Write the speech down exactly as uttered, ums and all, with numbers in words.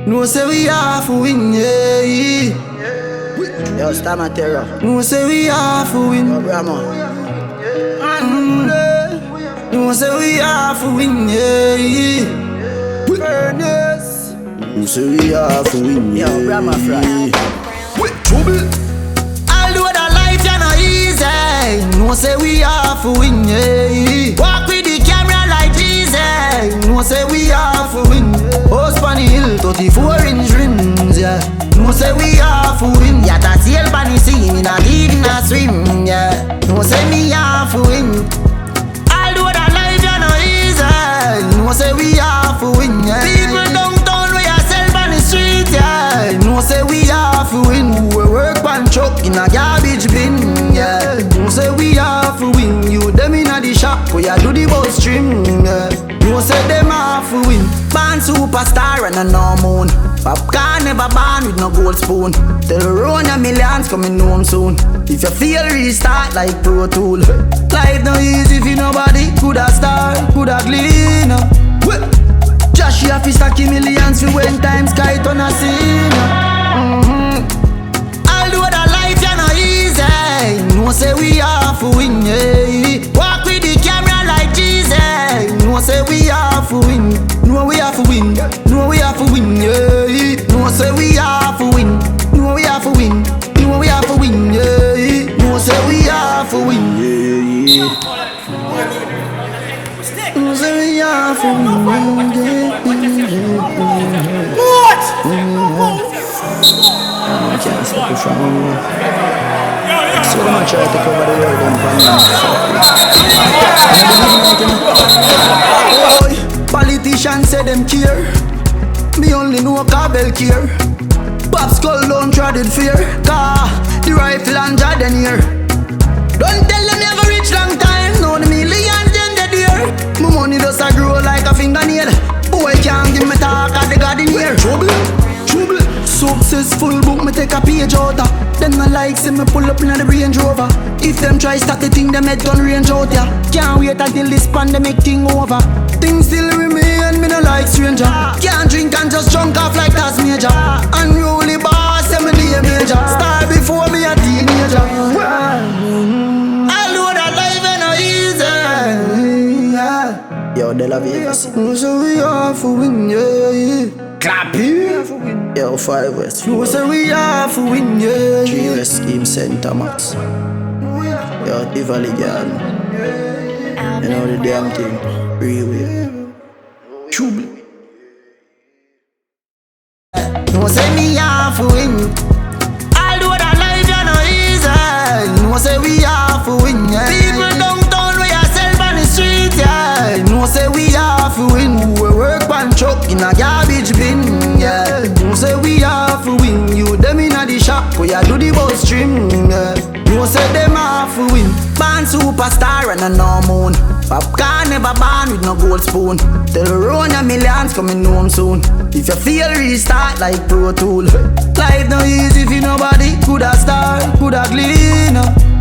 No say we have to win, yeah. Yo, Stammer Terror. No say we have to win. Yo, Brahma. Mm. No say we have to win, yeah. Furnace. No say we have to win, yeah. Yo, Brahma Fry. With trouble. Although the life ya no easy, no say we have to win, yeah. Walk with the camera like Jesus. No say we have to win. House on the hill, thirty-four inch rims, yeah. No say we have to win. Yeah, that sail on the sea, me not even a swim, yeah. No say me have to win. Although the life ya no easy, no say we have to win, yeah. People downtown we a sell on the street, yeah. No say we have to win. We work pan truck in a garbage bin, yeah. No say we have to win. You them in a the shop, we a do the bus trim, yeah. No say them have to win. Born superstar and a no moon. Popcorn never born with no gold spoon. Tell run a millions coming home soon. If you feel restart like Pro Tool. Life no easy if you nobody coulda start, coulda clean up. Josh you have to stack millions for when times sky turn a scene. Mm-hmm. Although the life ya no easy, no say we have to win, yeah. Walk with the camera like Jesus. No say we have to win. No we have to win. No we have to win, yeah. No say we have to win. No we have to win. No we have to win, yeah. No say we have to win, yeah. No say we have to win, yeah. What? I can't stop it from me. So I'm gonna try to cover the world and find me. Politicians say them care. Me only know Cabell care. Pop skull don't trod in fear. Car, the rifle and Jordan here. Don't tell them you have a rich long time. Know the millions them dead here. My money does a grow like a fingernail. Boy can't give me talk at the garden here. Trouble, trouble. Successful book me take a page out of. Them no like see me pull up in the Range Rover. If them try start the thing, them head done range out ya. Can't wait until this pandemic thing over. Things still remain, me no like stranger. Can't drink and just drunk off like that's major. Unruly boss, say me the major. Star before me a teenager. I know that life ain't no easy, yeah. Yo, De La Vegas. So we have to win, yeah. Clap here. Yo, five West. No say we have to win, yeah. Three West Scheme Center Max. Yo, the Valley Girl. You know the damn thing. Freeway. Trouble. No say me have to win. Although the life ya no easy. No say we have to win, yeah. People downtown we a sell on the street, yeah. No say we have to win. We work pan truck in a garbage bin, yeah. No say we have to win. You them in a the shop, we a do the bus trim, yeah. No say them have to win. Born superstar and a no moon. Popcorn never born with no gold spoon. Tell run a millions coming home soon. If you feel restart like Pro Tool. Life no easy if you nobody coulda start, coulda clean up.